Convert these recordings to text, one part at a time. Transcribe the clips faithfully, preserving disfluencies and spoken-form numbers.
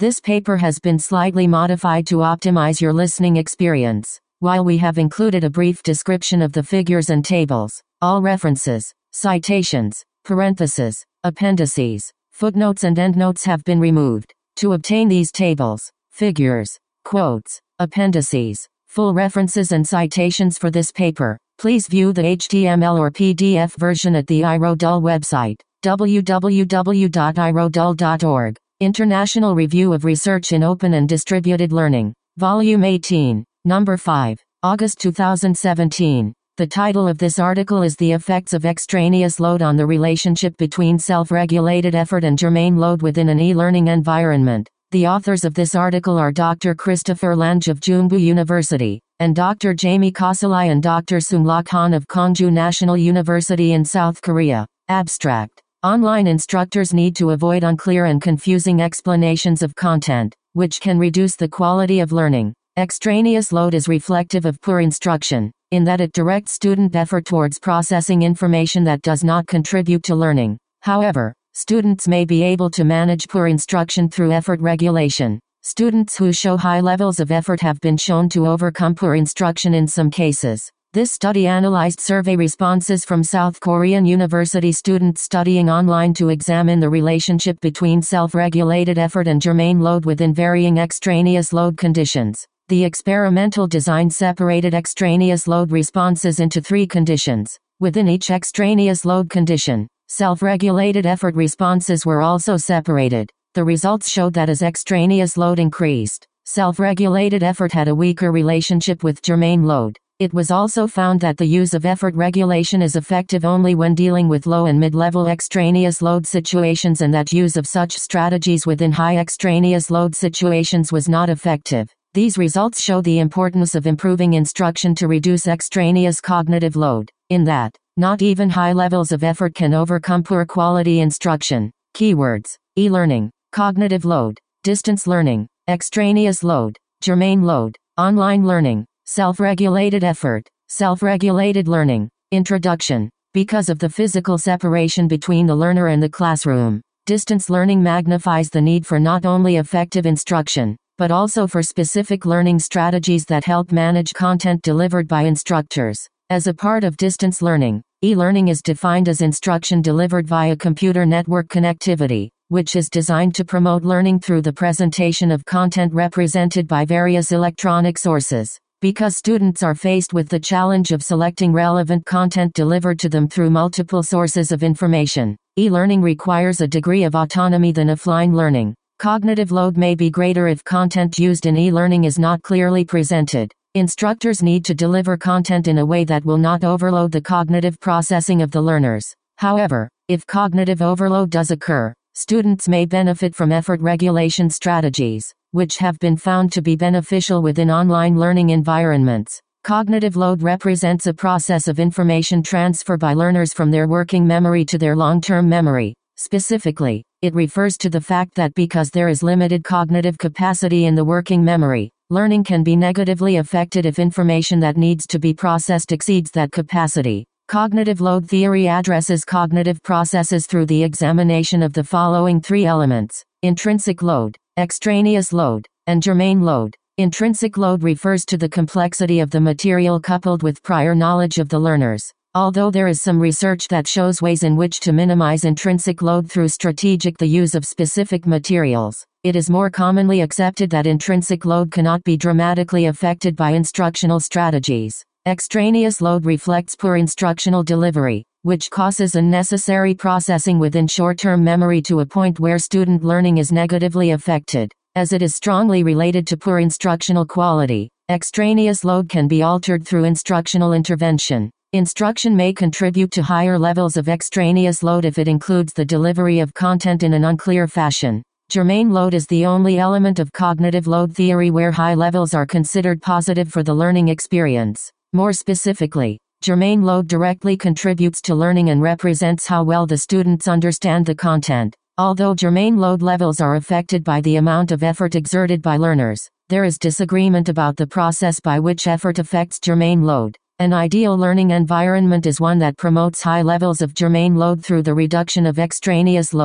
This paper has been slightly modified to optimize your listening experience. While we have included a brief description of the figures and tables, all references, citations, parentheses, appendices, footnotes and endnotes have been removed. To obtain these tables, figures, quotes, appendices, full references and citations for this paper, please view the H T M L or P D F version at the iRodul website, w w w dot i rodul dot org. International Review of Research in Open and Distributed Learning, Volume eighteen, Number five, August two thousand seventeen. The title of this article is The Effects of Extraneous Load on the Relationship Between Self-Regulated Effort and Germane Load Within an E-Learning Environment. The authors of this article are Doctor Christopher Lange of Jungbu University, and Doctor Jamie Kosalai and Doctor Sumlok Han of Kongju National University in South Korea. Abstract. Online instructors need to avoid unclear and confusing explanations of content, which can reduce the quality of learning. Extraneous load is reflective of poor instruction, in that it directs student effort towards processing information that does not contribute to learning. However, students may be able to manage poor instruction through effort regulation. Students who show high levels of effort have been shown to overcome poor instruction in some cases. This study analyzed survey responses from South Korean university students studying online to examine the relationship between self-regulated effort and germane load within varying extraneous load conditions. The experimental design separated extraneous load responses into three conditions. Within each extraneous load condition, self-regulated effort responses were also separated. The results showed that as extraneous load increased, self-regulated effort had a weaker relationship with germane load. It was also found that the use of effort regulation is effective only when dealing with low and mid-level extraneous load situations, and that use of such strategies within high extraneous load situations was not effective. These results show the importance of improving instruction to reduce extraneous cognitive load, in that, not even high levels of effort can overcome poor quality instruction. Keywords: e-learning, cognitive load, distance learning, extraneous load, germane load, online learning, self-regulated effort, self-regulated learning. Introduction. Because of the physical separation between the learner and the classroom, distance learning magnifies the need for not only effective instruction, but also for specific learning strategies that help manage content delivered by instructors. As a part of distance learning, e-learning is defined as instruction delivered via computer network connectivity, which is designed to promote learning through the presentation of content represented by various electronic sources. Because students are faced with the challenge of selecting relevant content delivered to them through multiple sources of information, e-learning requires a degree of autonomy than offline learning. Cognitive load may be greater if content used in e-learning is not clearly presented. Instructors need to deliver content in a way that will not overload the cognitive processing of the learners. However, if cognitive overload does occur, students may benefit from effort regulation strategies, which have been found to be beneficial within online learning environments. Cognitive load represents a process of information transfer by learners from their working memory to their long-term memory. Specifically, it refers to the fact that because there is limited cognitive capacity in the working memory, learning can be negatively affected if information that needs to be processed exceeds that capacity. Cognitive load theory addresses cognitive processes through the examination of the following three elements: intrinsic load, extraneous load, and germane load. Intrinsic load refers to the complexity of the material coupled with prior knowledge of the learners. Although there is some research that shows ways in which to minimize intrinsic load through strategic the use of specific materials, it is more commonly accepted that intrinsic load cannot be dramatically affected by instructional strategies. Extraneous load reflects poor instructional delivery, which causes unnecessary processing within short-term memory to a point where student learning is negatively affected. As it is strongly related to poor instructional quality, extraneous load can be altered through instructional intervention. Instruction may contribute to higher levels of extraneous load if it includes the delivery of content in an unclear fashion. Germane load is the only element of cognitive load theory where high levels are considered positive for the learning experience. More specifically, germane load directly contributes to learning and represents how well the students understand the content. Although germane load levels are affected by the amount of effort exerted by learners, there is disagreement about the process by which effort affects germane load. An ideal learning environment is one that promotes high levels of germane load through the reduction of extraneous load.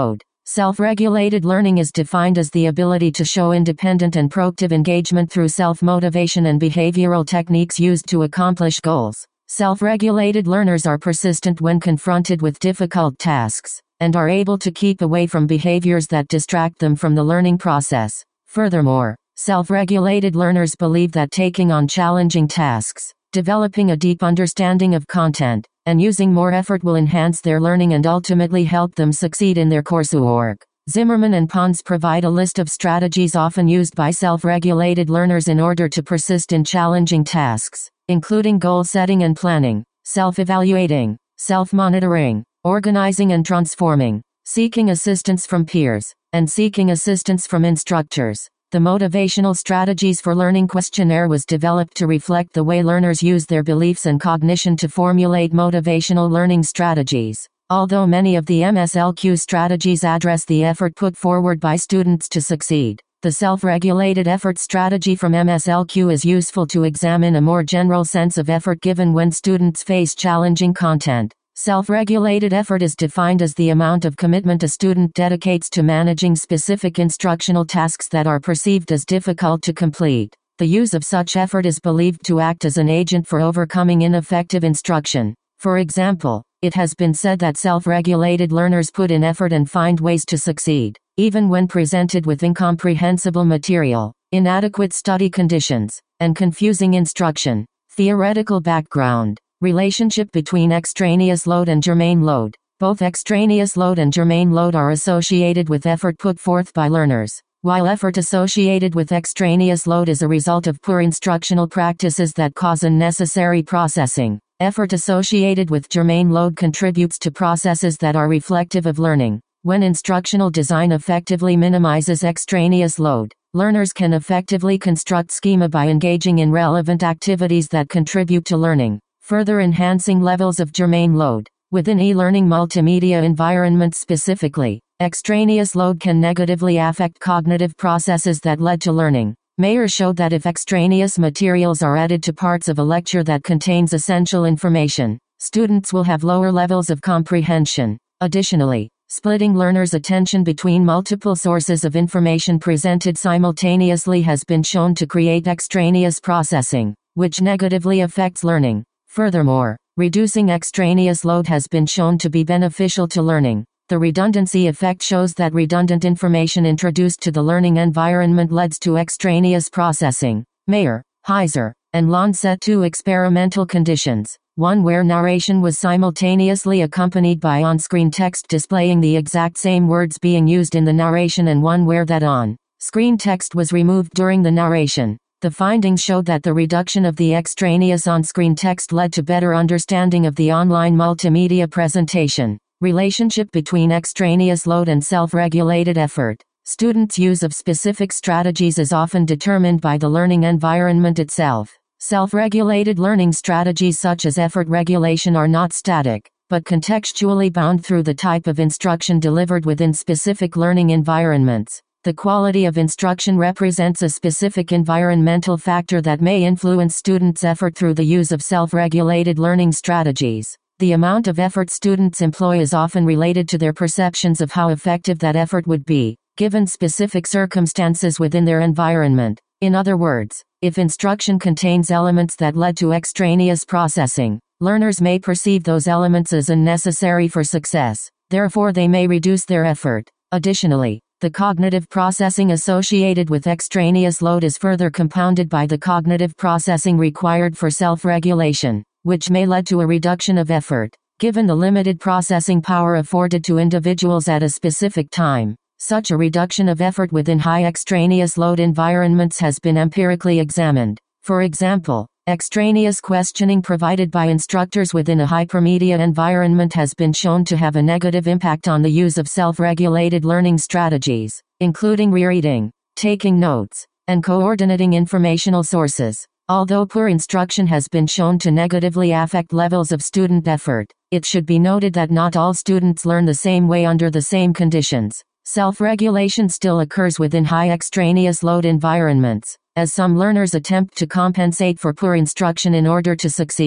Self-regulated learning is defined as the ability to show independent and proactive engagement through self-motivation and behavioral techniques used to accomplish goals. Self-regulated learners are persistent when confronted with difficult tasks, and are able to keep away from behaviors that distract them from the learning process. Furthermore, self-regulated learners believe that taking on challenging tasks, developing a deep understanding of content, and using more effort will enhance their learning and ultimately help them succeed in their coursework. Zimmerman and Pons provide a list of strategies often used by self-regulated learners in order to persist in challenging tasks, including goal setting and planning, self-evaluating, self-monitoring, organizing and transforming, seeking assistance from peers, and seeking assistance from instructors. The Motivational Strategies for Learning questionnaire was developed to reflect the way learners use their beliefs and cognition to formulate motivational learning strategies. Although many of the M S L Q strategies address the effort put forward by students to succeed, the self-regulated effort strategy from M S L Q is useful to examine a more general sense of effort given when students face challenging content. Self-regulated effort is defined as the amount of commitment a student dedicates to managing specific instructional tasks that are perceived as difficult to complete. The use of such effort is believed to act as an agent for overcoming ineffective instruction. For example, it has been said that self-regulated learners put in effort and find ways to succeed, even when presented with incomprehensible material, inadequate study conditions, and confusing instruction. Theoretical background. Relationship between extraneous load and germane load. Both extraneous load and germane load are associated with effort put forth by learners, while effort associated with extraneous load is a result of poor instructional practices that cause unnecessary processing. Effort associated with germane load contributes to processes that are reflective of learning. When instructional design effectively minimizes extraneous load, learners can effectively construct schema by engaging in relevant activities that contribute to learning, further enhancing levels of germane load. Within e-learning multimedia environments specifically, extraneous load can negatively affect cognitive processes that led to learning. Mayer showed that if extraneous materials are added to parts of a lecture that contains essential information, students will have lower levels of comprehension. Additionally, splitting learners' attention between multiple sources of information presented simultaneously has been shown to create extraneous processing, which negatively affects learning. Furthermore, reducing extraneous load has been shown to be beneficial to learning. The redundancy effect shows that redundant information introduced to the learning environment leads to extraneous processing. Mayer, Heiser, and Lon set two experimental conditions, one where narration was simultaneously accompanied by on-screen text displaying the exact same words being used in the narration, and one where that on-screen text was removed during the narration. The findings showed that the reduction of the extraneous on-screen text led to better understanding of the online multimedia presentation. Relationship between extraneous load and self-regulated effort. Students' use of specific strategies is often determined by the learning environment itself. Self-regulated learning strategies such as effort regulation are not static, but contextually bound through the type of instruction delivered within specific learning environments. The quality of instruction represents a specific environmental factor that may influence students' effort through the use of self-regulated learning strategies. The amount of effort students employ is often related to their perceptions of how effective that effort would be, given specific circumstances within their environment. In other words, if instruction contains elements that led to extraneous processing, learners may perceive those elements as unnecessary for success. Therefore, they may reduce their effort. Additionally, the cognitive processing associated with extraneous load is further compounded by the cognitive processing required for self-regulation, which may lead to a reduction of effort, given the limited processing power afforded to individuals at a specific time. Such a reduction of effort within high extraneous load environments has been empirically examined. For example, extraneous questioning provided by instructors within a hypermedia environment has been shown to have a negative impact on the use of self-regulated learning strategies, including rereading, taking notes, and coordinating informational sources. Although poor instruction has been shown to negatively affect levels of student effort, it should be noted that not all students learn the same way under the same conditions. Self-regulation still occurs within high extraneous load environments, as some learners attempt to compensate for poor instruction in order to succeed.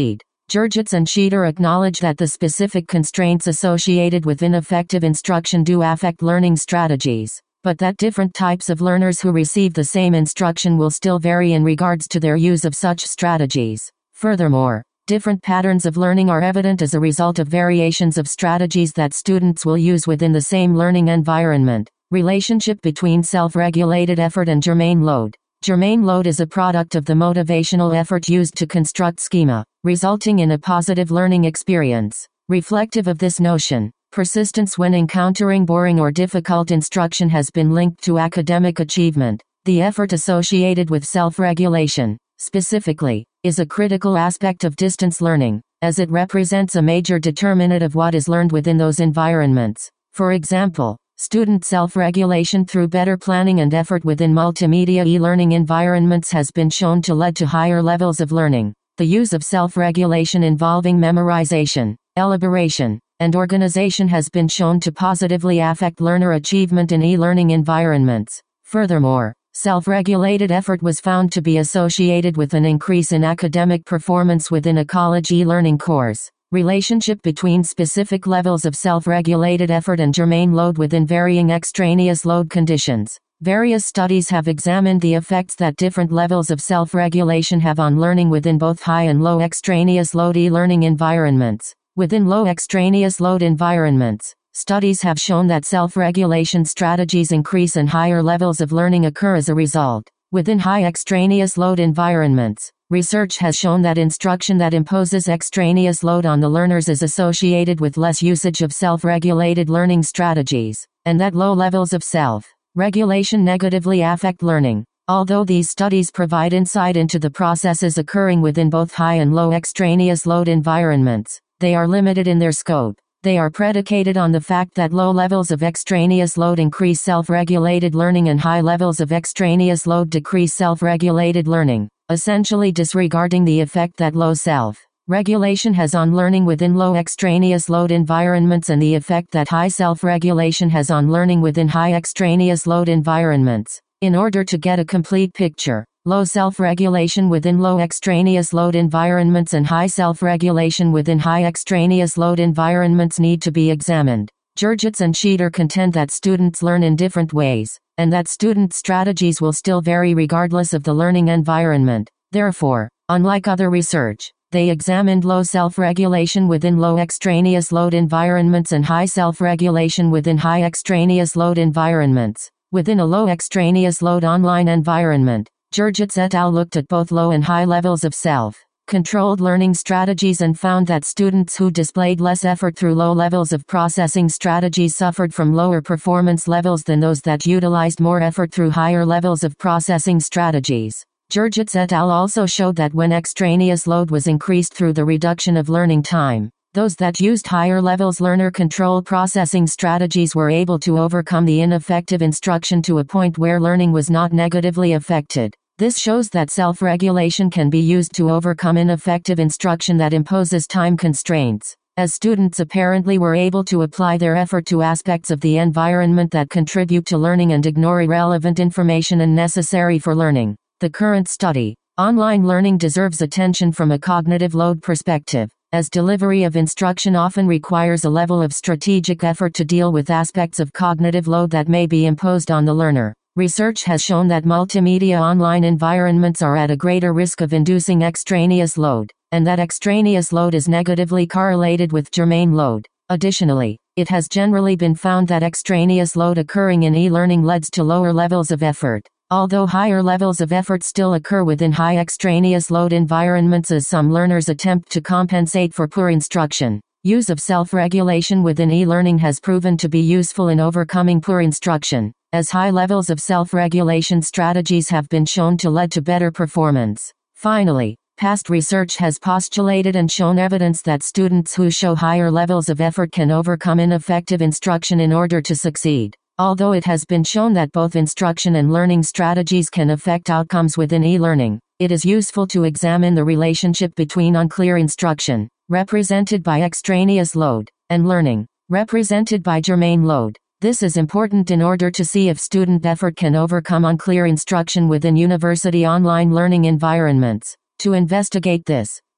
Georgitz and Schieder acknowledge that the specific constraints associated with ineffective instruction do affect learning strategies, but that different types of learners who receive the same instruction will still vary in regards to their use of such strategies. Furthermore, different patterns of learning are evident as a result of variations of strategies that students will use within the same learning environment. Relationship between self-regulated effort and germane load. Germane load is a product of the motivational effort used to construct schema, resulting in a positive learning experience. Reflective of this notion, persistence when encountering boring or difficult instruction has been linked to academic achievement. The effort associated with self-regulation, specifically, is a critical aspect of distance learning, as it represents a major determinant of what is learned within those environments. For example, student self-regulation through better planning and effort within multimedia e-learning environments has been shown to lead to higher levels of learning. The use of self-regulation involving memorization, elaboration, and organization has been shown to positively affect learner achievement in e-learning environments. Furthermore, self-regulated effort was found to be associated with an increase in academic performance within a college e-learning course. Relationship between specific levels of self-regulated effort and germane load within varying extraneous load conditions. Various studies have examined the effects that different levels of self-regulation have on learning within both high and low extraneous load e-learning environments. Within low extraneous load environments, studies have shown that self-regulation strategies increase and higher levels of learning occur as a result. Within high extraneous load environments, research has shown that instruction that imposes extraneous load on the learners is associated with less usage of self-regulated learning strategies, and that low levels of self-regulation negatively affect learning. Although these studies provide insight into the processes occurring within both high and low extraneous load environments, they are limited in their scope. They are predicated on the fact that low levels of extraneous load increase self-regulated learning and high levels of extraneous load decrease self-regulated learning, essentially disregarding the effect that low self-regulation has on learning within low extraneous load environments and the effect that high self-regulation has on learning within high extraneous load environments. In order to get a complete picture, low self-regulation within low extraneous load environments and high self-regulation within high extraneous load environments need to be examined. Georgitz and Schieder contend that students learn in different ways, and that student strategies will still vary regardless of the learning environment. Therefore, unlike other research, they examined low self-regulation within low extraneous load environments and high self-regulation within high extraneous load environments. Within a low extraneous load online environment, Georgitz et al. Looked at both low and high levels of self-controlled learning strategies and found that students who displayed less effort through low levels of processing strategies suffered from lower performance levels than those that utilized more effort through higher levels of processing strategies. Georgitz et al. Also showed that when extraneous load was increased through the reduction of learning time, those that used higher levels learner control processing strategies were able to overcome the ineffective instruction to a point where learning was not negatively affected. This shows that self-regulation can be used to overcome ineffective instruction that imposes time constraints, as students apparently were able to apply their effort to aspects of the environment that contribute to learning and ignore irrelevant information unnecessary for learning. The current study, online learning, deserves attention from a cognitive load perspective, as delivery of instruction often requires a level of strategic effort to deal with aspects of cognitive load that may be imposed on the learner. Research has shown that multimedia online environments are at a greater risk of inducing extraneous load, and that extraneous load is negatively correlated with germane load. Additionally, it has generally been found that extraneous load occurring in e-learning leads to lower levels of effort, although higher levels of effort still occur within high extraneous load environments as some learners attempt to compensate for poor instruction. Use of self-regulation within e-learning has proven to be useful in overcoming poor instruction, as high levels of self-regulation strategies have been shown to lead to better performance. Finally, past research has postulated and shown evidence that students who show higher levels of effort can overcome ineffective instruction in order to succeed. Although it has been shown that both instruction and learning strategies can affect outcomes within e-learning, it is useful to examine the relationship between unclear instruction, represented by extraneous load, and learning, represented by germane load. This is important in order to see if student effort can overcome unclear instruction within university online learning environments. To investigate this,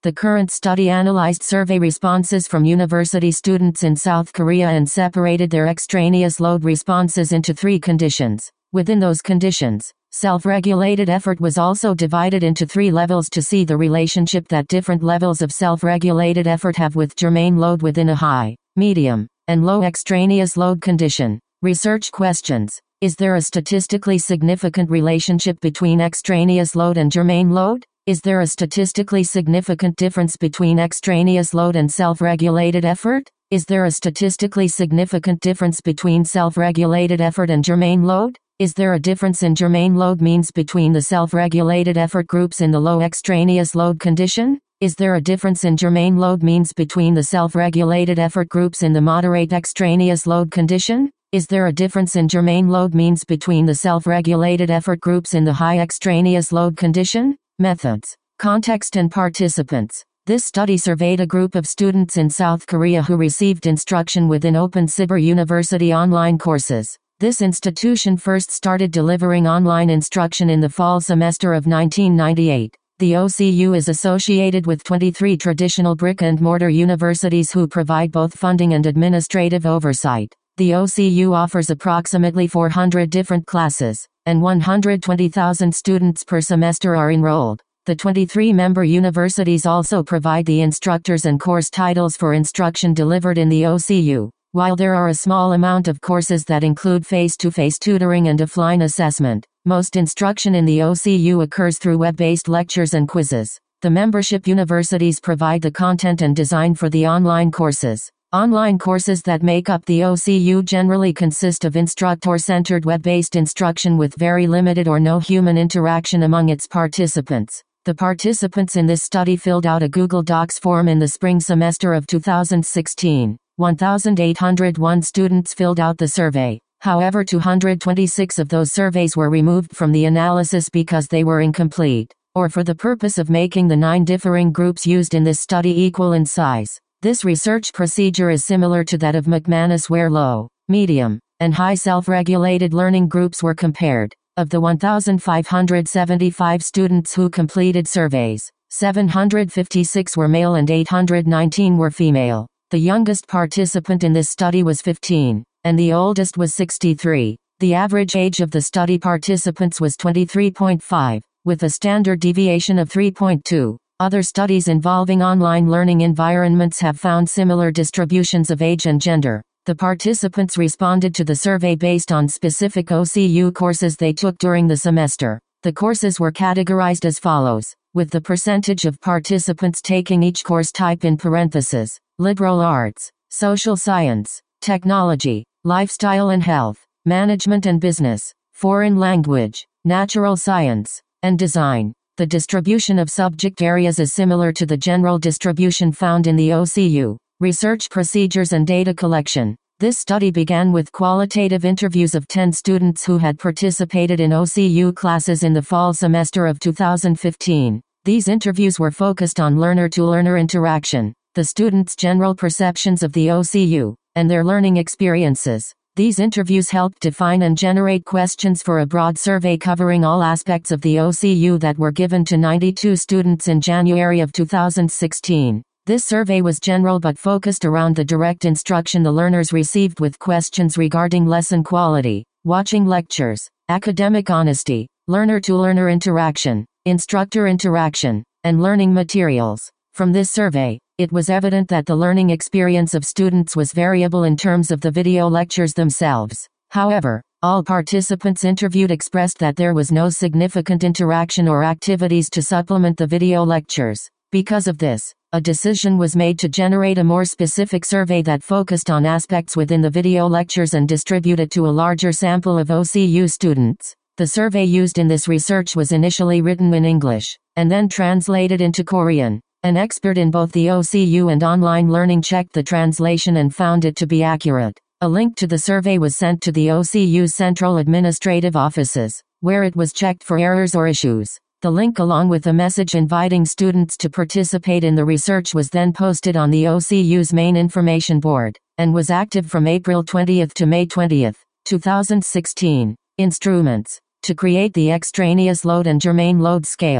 The current study analyzed survey responses from university students in South Korea and separated their extraneous load responses into three conditions. Within those conditions, self-regulated effort was also divided into three levels to see the relationship that different levels of self-regulated effort have with germane load within a high, medium, and low extraneous load condition. Research questions. Is there a statistically significant relationship between extraneous load and germane load? Is there a statistically significant difference between extraneous load and self-regulated effort? Is there a statistically significant difference between self-regulated effort and germane load? Is there a difference in germane load means between the self-regulated effort groups in the low extraneous load condition? Is there a difference in germane load means between the self-regulated effort groups in the moderate extraneous load condition? Is there a difference in germane load means between the self-regulated effort groups in the high extraneous load condition? Methods, context and participants. This study surveyed a group of students in South Korea who received instruction within Open Sibir University online courses. This institution first started delivering online instruction in the fall semester of nineteen ninety-eight. The O C U is associated with twenty-three traditional brick-and-mortar universities who provide both funding and administrative oversight. The O C U offers approximately four hundred different classes, and one hundred twenty thousand students per semester are enrolled. The twenty-three member universities also provide the instructors and course titles for instruction delivered in the O C U. While there are a small amount of courses that include face-to-face tutoring and offline assessment, most instruction in the O C U occurs through web-based lectures and quizzes. The membership universities provide the content and design for the online courses. Online courses that make up the O C U generally consist of instructor-centered web-based instruction with very limited or no human interaction among its participants. The participants in this study filled out a Google Docs form in the spring semester of two thousand sixteen. one thousand eight hundred one students filled out the survey. However, two hundred twenty-six of those surveys were removed from the analysis because they were incomplete, or for the purpose of making the nine differing groups used in this study equal in size. This research procedure is similar to that of McManus, where low, medium, and high self-regulated learning groups were compared. Of the one thousand five hundred seventy-five students who completed surveys, seven hundred fifty-six were male and eight hundred nineteen were female. The youngest participant in this study was fifteen, and the oldest was sixty-three. The average age of the study participants was twenty-three point five, with a standard deviation of three point two. Other studies involving online learning environments have found similar distributions of age and gender. The participants responded to the survey based on specific O C U courses they took during the semester. The courses were categorized as follows, with the percentage of participants taking each course type in parentheses: liberal arts, social science, technology, lifestyle and health, management and business, foreign language, natural science, and design. The distribution of subject areas is similar to the general distribution found in the O C U. Research procedures and data collection. This study began with qualitative interviews of ten students who had participated in O C U classes in the fall semester of two thousand fifteen. These interviews were focused on learner-to-learner interaction, the students' general perceptions of the O C U, and their learning experiences. These interviews helped define and generate questions for a broad survey covering all aspects of the O C U that were given to ninety-two students in January of two thousand sixteen. This survey was general but focused around the direct instruction the learners received, with questions regarding lesson quality, watching lectures, academic honesty, learner-to-learner interaction, instructor interaction, and learning materials. From this survey, it was evident that the learning experience of students was variable in terms of the video lectures themselves. However, all participants interviewed expressed that there was no significant interaction or activities to supplement the video lectures. Because of this, a decision was made to generate a more specific survey that focused on aspects within the video lectures and distribute it to a larger sample of O C U students. The survey used in this research was initially written in English, and then translated into Korean. An expert in both the O C U and online learning checked the translation and found it to be accurate. A link to the survey was sent to the O C U's central administrative offices, where it was checked for errors or issues. The link, along with a message inviting students to participate in the research, was then posted on the O C U's main information board, and was active from April twentieth to May twentieth, two thousand sixteen. Instruments. To create the extraneous load and germane load scale,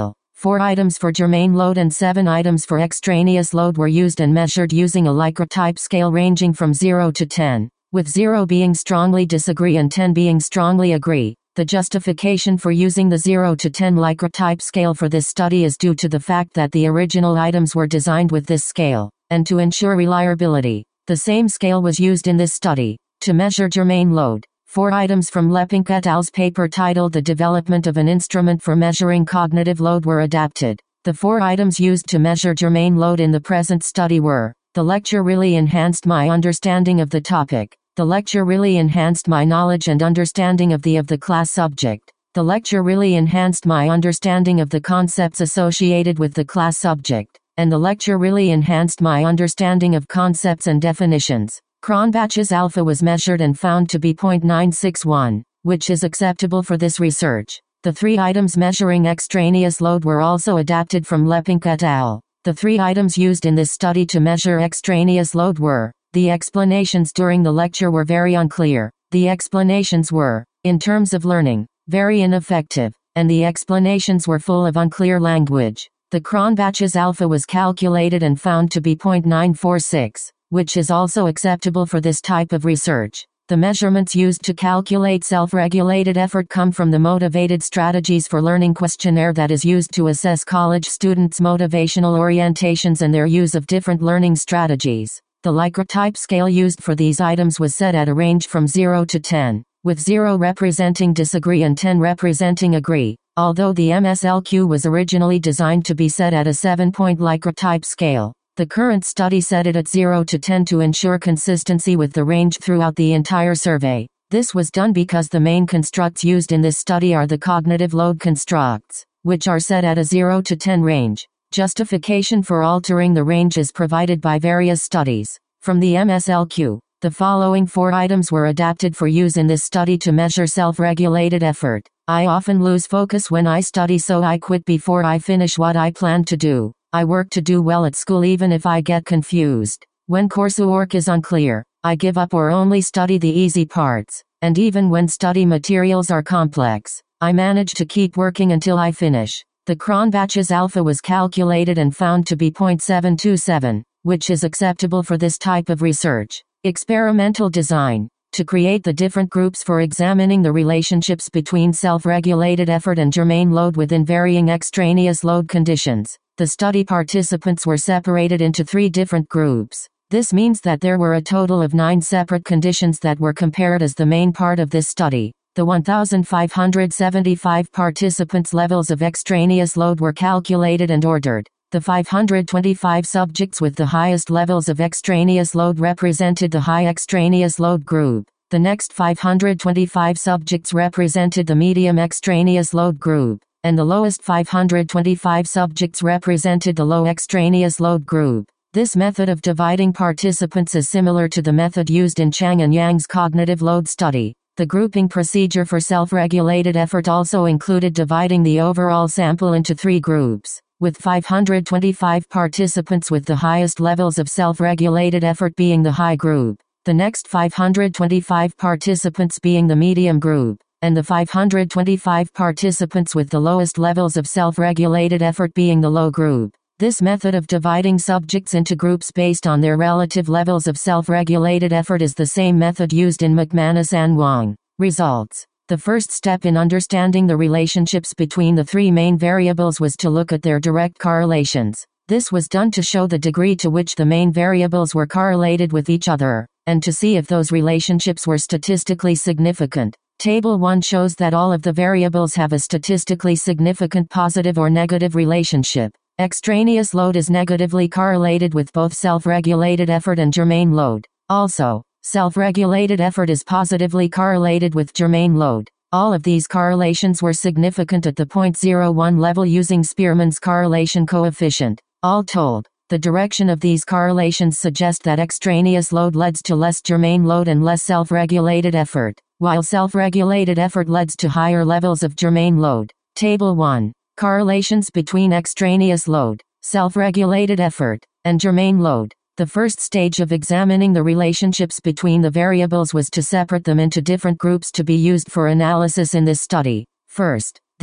Four items for germane load and seven items for extraneous load were used and measured using a Likert type scale ranging from zero to ten, with zero being strongly disagree and ten being strongly agree. The justification for using the zero to ten Likert type scale for this study is due to the fact that the original items were designed with this scale, and to ensure reliability, the same scale was used in this study. To measure germane load, four items from Lepink et al.'s paper titled The Development of an Instrument for Measuring Cognitive Load were adapted. The four items used to measure germane load in the present study were: the lecture really enhanced my understanding of the topic. The lecture really enhanced my knowledge and understanding of the of the class subject. The lecture really enhanced my understanding of the concepts associated with the class subject. And the lecture really enhanced my understanding of concepts and definitions. Cronbach's alpha was measured and found to be zero point nine six one, which is acceptable for this research. The three items measuring extraneous load were also adapted from Lepink et al. The three items used in this study to measure extraneous load were: the explanations during the lecture were very unclear. The explanations were, in terms of learning, very ineffective, and the explanations were full of unclear language. The Cronbach's alpha was calculated and found to be zero point nine four six, which is also acceptable for this type of research. The measurements used to calculate self-regulated effort come from the Motivated Strategies for Learning questionnaire that is used to assess college students' motivational orientations and their use of different learning strategies. The Likert type scale used for these items was set at a range from zero to ten, with zero representing disagree and ten representing agree. Although the M S L Q was originally designed to be set at a seven-point Likert type scale, the current study set it at zero to ten to ensure consistency with the range throughout the entire survey. This was done because the main constructs used in this study are the cognitive load constructs, which are set at a zero to ten range. Justification for altering the range is provided by various studies. From the M S L Q, the following four items were adapted for use in this study to measure self-regulated effort. I often lose focus when I study, so I quit before I finish what I plan to do. I work to do well at school even if I get confused. When coursework is unclear, I give up or only study the easy parts. And even when study materials are complex, I manage to keep working until I finish. The Cronbach's alpha was calculated and found to be zero point seven two seven, which is acceptable for this type of research. Experimental design. To create the different groups for examining the relationships between self-regulated effort and germane load within varying extraneous load conditions, the study participants were separated into three different groups. This means that there were a total of nine separate conditions that were compared as the main part of this study. The one thousand five hundred seventy-five participants' levels of extraneous load were calculated and ordered. The five hundred twenty-five subjects with the highest levels of extraneous load represented the high extraneous load group. The next five hundred twenty-five subjects represented the medium extraneous load group, and the lowest five hundred twenty-five subjects represented the low extraneous load group. This method of dividing participants is similar to the method used in Chang and Yang's cognitive load study. The grouping procedure for self-regulated effort also included dividing the overall sample into three groups, with five hundred twenty-five participants with the highest levels of self-regulated effort being the high group, the next five hundred twenty-five participants being the medium group, and the five hundred twenty-five participants with the lowest levels of self-regulated effort being the low group. This method of dividing subjects into groups based on their relative levels of self-regulated effort is the same method used in McManus and Wang. Results. The first step in understanding the relationships between the three main variables was to look at their direct correlations. This was done to show the degree to which the main variables were correlated with each other, and to see if those relationships were statistically significant. Table one shows that all of the variables have a statistically significant positive or negative relationship. Extraneous load is negatively correlated with both self-regulated effort and germane load. Also, self-regulated effort is positively correlated with germane load. All of these correlations were significant at the zero point zero one level using Spearman's correlation coefficient. All told, the direction of these correlations suggest that extraneous load leads to less germane load and less self-regulated effort, while self-regulated effort leads to higher levels of germane load. Table one. Correlations between extraneous load, self-regulated effort, and germane load. The first stage of examining the relationships between the variables was to separate them into different groups to be used for analysis in this study. First,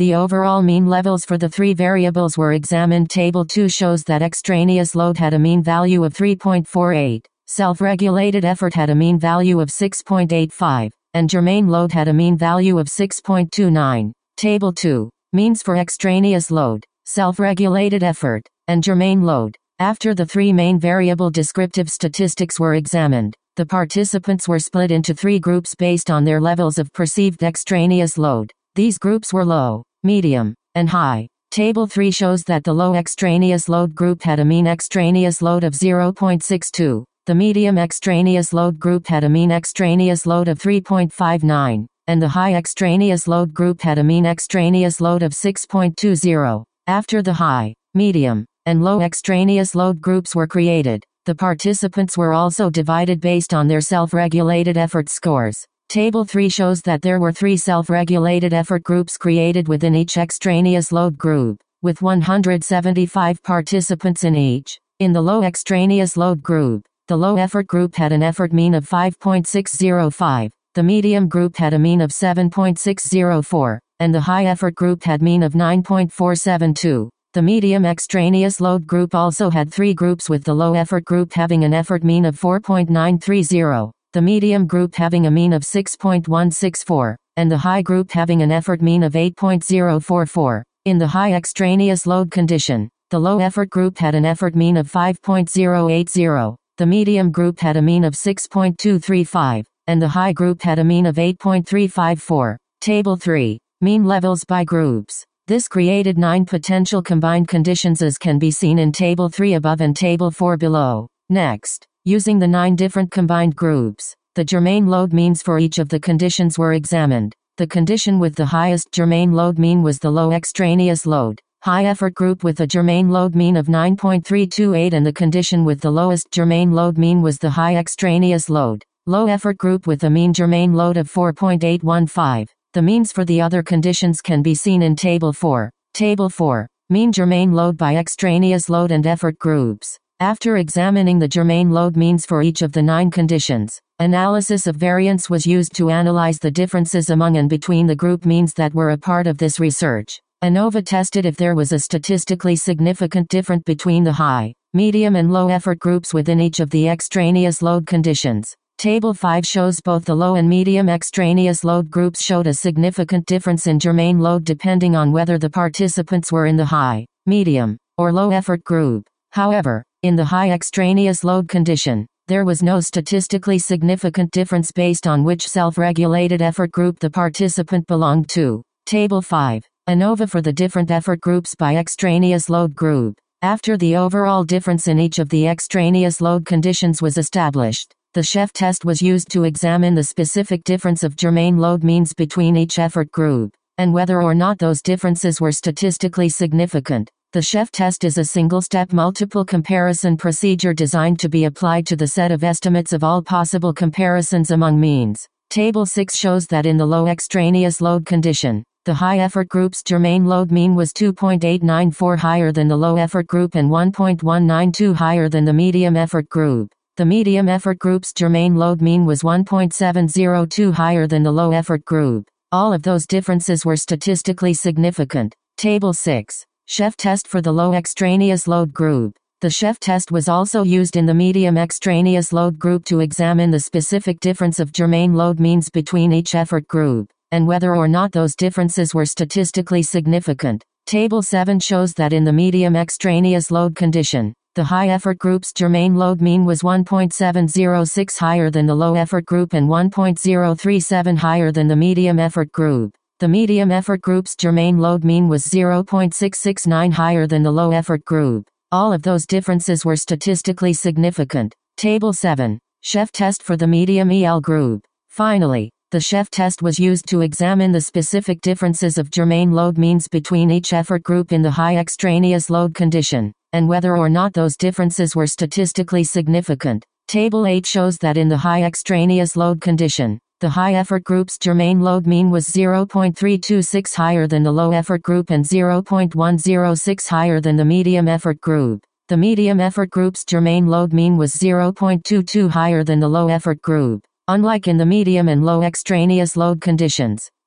The overall mean levels for the three variables were examined. Table two shows that extraneous load had a mean value of three point four eight, self-regulated effort had a mean value of six point eight five, and germane load had a mean value of six point two nine. Table two. Means for extraneous load, self-regulated effort, and germane load. After the three main variable descriptive statistics were examined, the participants were split into three groups based on their levels of perceived extraneous load. These groups were low, medium, and high. Table three shows that the low extraneous load group had a mean extraneous load of zero point six two. The medium extraneous load group had a mean extraneous load of three point five nine, and the high extraneous load group had a mean extraneous load of six point two zero. After the high, medium, and low extraneous load groups were created, the participants were also divided based on their self-regulated effort scores. Table three shows that there were three self-regulated effort groups created within each extraneous load group, with one hundred seventy-five participants in each. In the low extraneous load group, the low effort group had an effort mean of five point six zero five, the medium group had a mean of seven point six zero four, and the high effort group had mean of nine point four seven two. The medium extraneous load group also had three groups, with the low effort group having an effort mean of four point nine three zero, the medium group having a mean of six point one six four, and the high group having an effort mean of eight point zero four four. In the high extraneous load condition, the low effort group had an effort mean of five point zero eight zero, the medium group had a mean of six point two three five, and the high group had a mean of eight point three five four. Table three. Mean levels by groups. This created nine potential combined conditions as can be seen in Table three above and Table four below. Next, using the nine different combined groups, the germane load means for each of the conditions were examined. The condition with the highest germane load mean was the low extraneous load, high effort group with a germane load mean of nine point three two eight, and the condition with the lowest germane load mean was the high extraneous load, low effort group with a mean germane load of four point eight one five. The means for the other conditions can be seen in Table four. Table four. Mean germane load by extraneous load and effort groups. After examining the germane load means for each of the nine conditions, analysis of variance was used to analyze the differences among and between the group means that were a part of this research. ANOVA tested if there was a statistically significant difference between the high, medium and low effort groups within each of the extraneous load conditions. Table five shows both the low and medium extraneous load groups showed a significant difference in germane load depending on whether the participants were in the high, medium, or low effort group. However, in the high extraneous load condition, there was no statistically significant difference based on which self-regulated effort group the participant belonged to. Table five. ANOVA for the different effort groups by extraneous load group. After the overall difference in each of the extraneous load conditions was established, the Sheff test was used to examine the specific difference of germane load means between each effort group, and whether or not those differences were statistically significant. The Sheff test is a single-step multiple comparison procedure designed to be applied to the set of estimates of all possible comparisons among means. Table six shows that in the low extraneous load condition, the high effort group's germane load mean was two point eight nine four higher than the low effort group and one point one nine two higher than the medium effort group. The medium effort group's germane load mean was one point seven zero two higher than the low effort group. All of those differences were statistically significant. Table six. Sheff test for the low extraneous load group. The Sheff test was also used in the medium extraneous load group to examine the specific difference of germane load means between each effort group, and whether or not those differences were statistically significant. Table seven shows that in the medium extraneous load condition, the high effort group's germane load mean was one point seven zero six higher than the low effort group and one point zero three seven higher than the medium effort group. The medium effort group's germane load mean was zero point six six nine higher than the low effort group. All of those differences were statistically significant. Table seven. Sheff test for the medium E L group. Finally, the Sheff test was used to examine the specific differences of germane load means between each effort group in the high extraneous load condition, and whether or not those differences were statistically significant. Table eight shows that in the high extraneous load condition, the high effort group's germane load mean was zero point three two six higher than the low effort group and zero point one zero six higher than the medium effort group. The medium effort group's germane load mean was zero point two two higher than the low effort group. Unlike in the medium and low extraneous load conditions,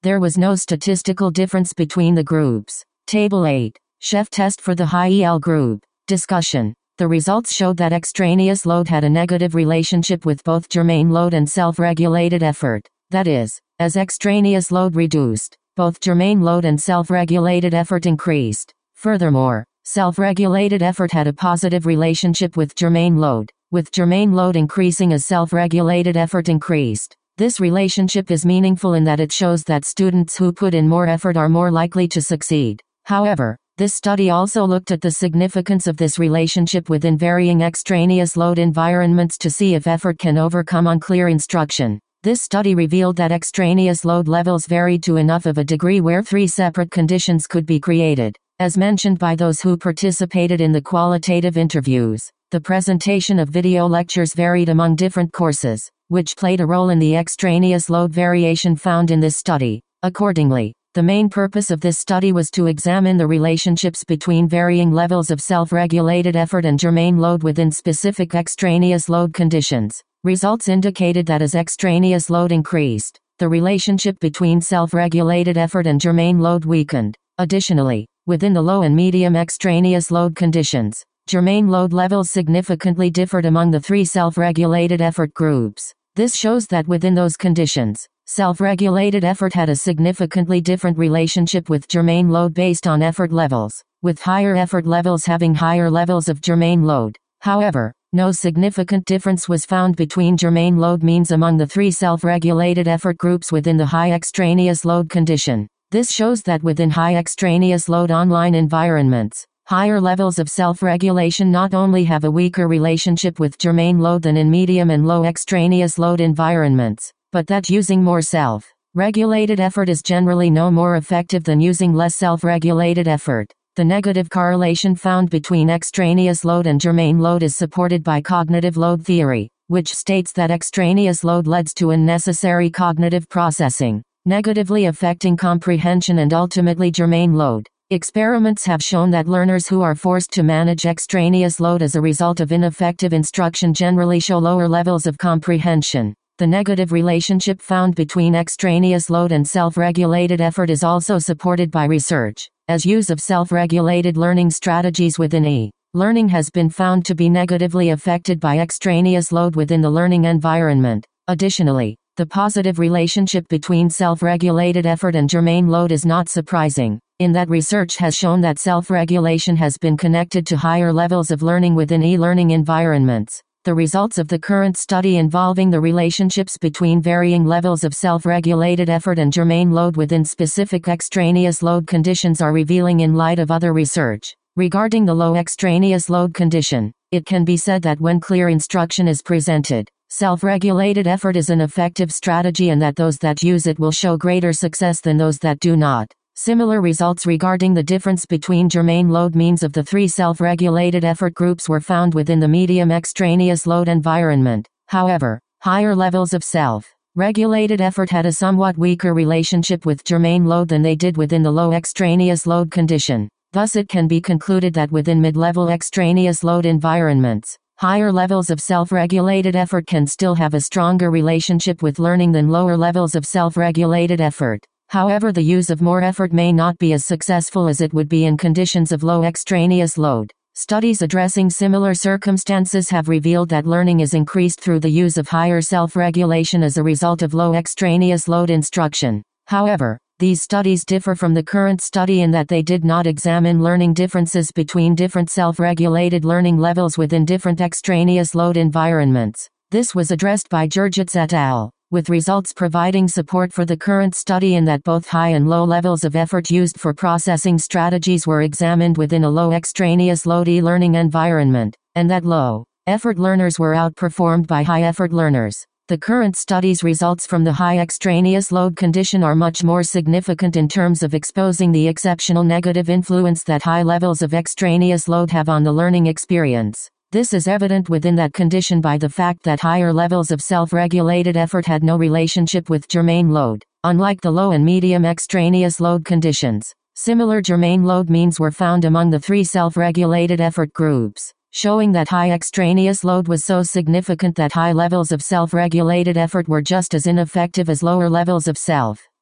There was no statistical difference between the groups. Table eight. Chef test for the high E L group. Discussion. The results showed that extraneous load had a negative relationship with both germane load and self-regulated effort. That is, as extraneous load reduced, both germane load and self-regulated effort increased. Furthermore, self-regulated effort had a positive relationship with germane load, with germane load increasing as self-regulated effort increased. This relationship is meaningful in that it shows that students who put in more effort are more likely to succeed. However, this study also looked at the significance of this relationship within varying extraneous load environments to see if effort can overcome unclear instruction. This study revealed that extraneous load levels varied to enough of a degree where three separate conditions could be created. As mentioned by those who participated in the qualitative interviews, the presentation of video lectures varied among different courses, which played a role in the extraneous load variation found in this study. Accordingly, the main purpose of this study was to examine the relationships between varying levels of self-regulated effort and germane load within specific extraneous load conditions. Results indicated that as extraneous load increased, the relationship between self-regulated effort and germane load weakened. Additionally, within the low and medium extraneous load conditions, germane load levels significantly differed among the three self-regulated effort groups. This shows that within those conditions, self-regulated effort had a significantly different relationship with germane load based on effort levels, with higher effort levels having higher levels of germane load. However, no significant difference was found between germane load means among the three self-regulated effort groups within the high extraneous load condition. This shows that within high extraneous load online environments, higher levels of self-regulation not only have a weaker relationship with germane load than in medium and low extraneous load environments, but that using more self-regulated effort is generally no more effective than using less self-regulated effort. The negative correlation found between extraneous load and germane load is supported by cognitive load theory, which states that extraneous load leads to unnecessary cognitive processing, negatively affecting comprehension and ultimately germane load. Experiments have shown that learners who are forced to manage extraneous load as a result of ineffective instruction generally show lower levels of comprehension. The negative relationship found between extraneous load and self-regulated effort is also supported by research, as use of self-regulated learning strategies within e-learning has been found to be negatively affected by extraneous load within the learning environment. Additionally, the positive relationship between self-regulated effort and germane load is not surprising, in that research has shown that self-regulation has been connected to higher levels of learning within e-learning environments. The results of the current study involving the relationships between varying levels of self-regulated effort and germane load within specific extraneous load conditions are revealing in light of other research. Regarding the low extraneous load condition, it can be said that when clear instruction is presented, self-regulated effort is an effective strategy and that those that use it will show greater success than those that do not. Similar results regarding the difference between germane load means of the three self-regulated effort groups were found within the medium extraneous load environment. However, higher levels of self-regulated effort had a somewhat weaker relationship with germane load than they did within the low extraneous load condition. Thus it can be concluded that within mid-level extraneous load environments, higher levels of self-regulated effort can still have a stronger relationship with learning than lower levels of self-regulated effort. However, the use of more effort may not be as successful as it would be in conditions of low extraneous load. Studies addressing similar circumstances have revealed that learning is increased through the use of higher self-regulation as a result of low extraneous load instruction. However, these studies differ from the current study in that they did not examine learning differences between different self-regulated learning levels within different extraneous load environments. This was addressed by Jurgits et al., with results providing support for the current study in that both high and low levels of effort used for processing strategies were examined within a low extraneous load e-learning environment, and that low effort learners were outperformed by high effort learners. The current study's results from the high extraneous load condition are much more significant in terms of exposing the exceptional negative influence that high levels of extraneous load have on the learning experience. This is evident within that condition by the fact that higher levels of self-regulated effort had no relationship with germane load, unlike the low and medium extraneous load conditions. Similar germane load means were found among the three self-regulated effort groups, showing that high extraneous load was so significant that high levels of self-regulated effort were just as ineffective as lower levels of self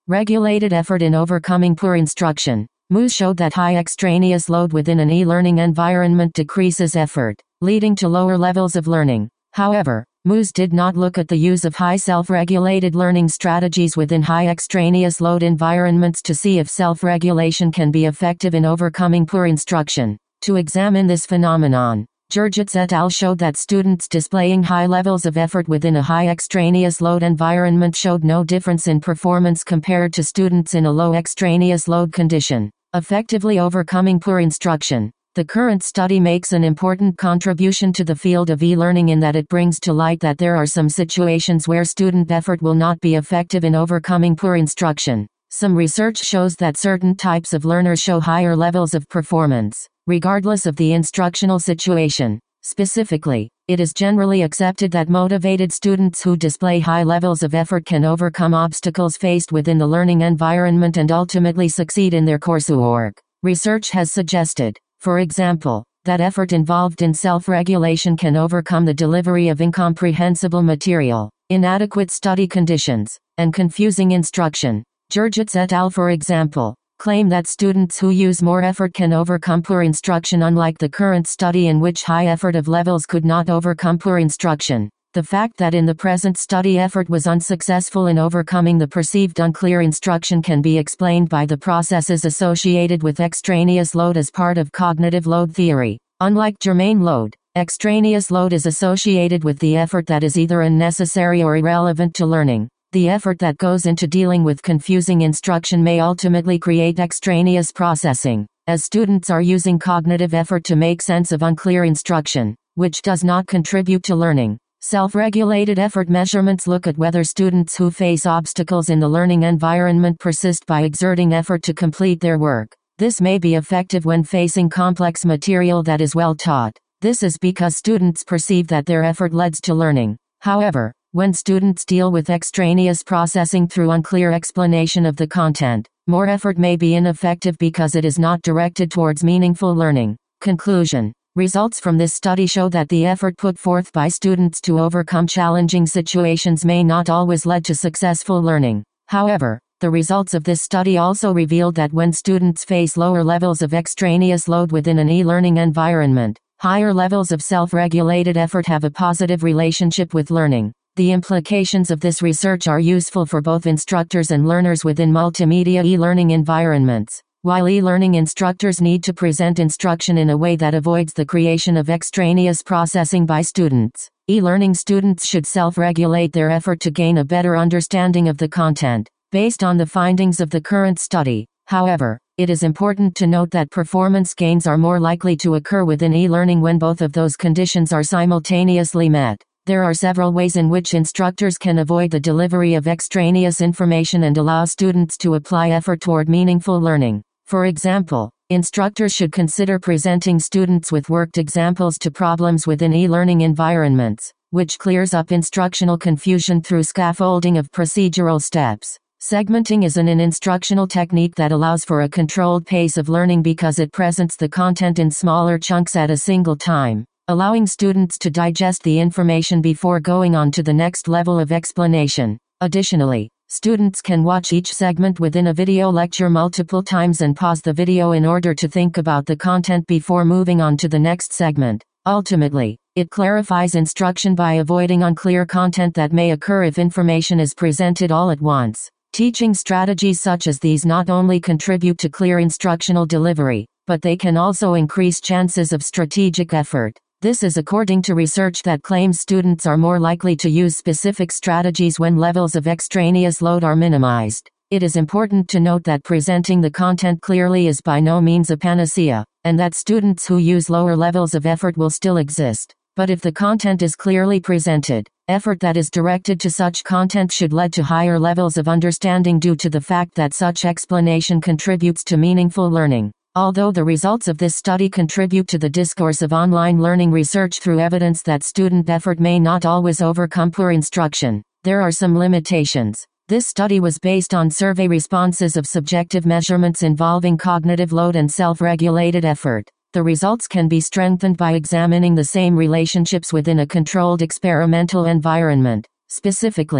Regulated effort in overcoming poor instruction. Moose showed that high extraneous load within an e-learning environment decreases effort, leading to lower levels of learning. However, Moose did not look at the use of high self-regulated learning strategies within high extraneous load environments to see if self-regulation can be effective in overcoming poor instruction. To examine this phenomenon, Georgitz et al. Showed that students displaying high levels of effort within a high extraneous load environment showed no difference in performance compared to students in a low extraneous load condition, effectively overcoming poor instruction. The current study makes an important contribution to the field of e-learning in that it brings to light that there are some situations where student effort will not be effective in overcoming poor instruction. Some research shows that certain types of learners show higher levels of performance, regardless of the instructional situation. Specifically, it is generally accepted that motivated students who display high levels of effort can overcome obstacles faced within the learning environment and ultimately succeed in their coursework. Research has suggested, for example, that effort involved in self-regulation can overcome the delivery of incomprehensible material, inadequate study conditions, and confusing instruction. Georgitz et al., for example, claim that students who use more effort can overcome poor instruction, unlike the current study in which high effort of levels could not overcome poor instruction. The fact that in the present study effort was unsuccessful in overcoming the perceived unclear instruction can be explained by the processes associated with extraneous load as part of cognitive load theory. Unlike germane load, extraneous load is associated with the effort that is either unnecessary or irrelevant to learning. The effort that goes into dealing with confusing instruction may ultimately create extraneous processing, as students are using cognitive effort to make sense of unclear instruction, which does not contribute to learning. Self-regulated effort measurements look at whether students who face obstacles in the learning environment persist by exerting effort to complete their work. This may be effective when facing complex material that is well taught. This is because students perceive that their effort leads to learning. However, when students deal with extraneous processing through unclear explanation of the content, more effort may be ineffective because it is not directed towards meaningful learning. Conclusion. Results from this study show that the effort put forth by students to overcome challenging situations may not always lead to successful learning. However, the results of this study also revealed that when students face lower levels of extraneous load within an e-learning environment, higher levels of self-regulated effort have a positive relationship with learning. The implications of this research are useful for both instructors and learners within multimedia e-learning environments. While e-learning instructors need to present instruction in a way that avoids the creation of extraneous processing by students, e-learning students should self-regulate their effort to gain a better understanding of the content, based on the findings of the current study. However, it is important to note that performance gains are more likely to occur within e-learning when both of those conditions are simultaneously met. There are several ways in which instructors can avoid the delivery of extraneous information and allow students to apply effort toward meaningful learning. For example, instructors should consider presenting students with worked examples to problems within e-learning environments, which clears up instructional confusion through scaffolding of procedural steps. Segmenting is an instructional technique that allows for a controlled pace of learning because it presents the content in smaller chunks at a single time, allowing students to digest the information before going on to the next level of explanation. Additionally, students can watch each segment within a video lecture multiple times and pause the video in order to think about the content before moving on to the next segment. Ultimately, it clarifies instruction by avoiding unclear content that may occur if information is presented all at once. Teaching strategies such as these not only contribute to clear instructional delivery, but they can also increase chances of strategic effort. This is according to research that claims students are more likely to use specific strategies when levels of extraneous load are minimized. It is important to note that presenting the content clearly is by no means a panacea, and that students who use lower levels of effort will still exist. But if the content is clearly presented, effort that is directed to such content should lead to higher levels of understanding due to the fact that such explanation contributes to meaningful learning. Although the results of this study contribute to the discourse of online learning research through evidence that student effort may not always overcome poor instruction, there are some limitations. This study was based on survey responses of subjective measurements involving cognitive load and self-regulated effort. The results can be strengthened by examining the same relationships within a controlled experimental environment. Specifically,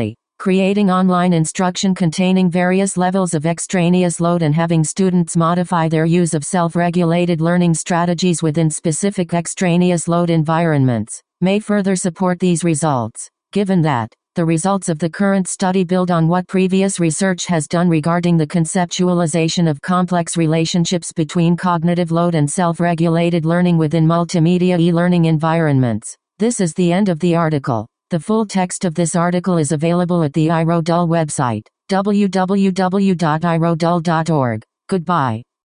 Creating online instruction containing various levels of extraneous load and having students modify their use of self-regulated learning strategies within specific extraneous load environments may further support these results. Given that, the results of the current study build on what previous research has done regarding the conceptualization of complex relationships between cognitive load and self-regulated learning within multimedia e-learning environments. This is the end of the article. The full text of this article is available at the iRodul website, w w w dot i rodul dot org. Goodbye.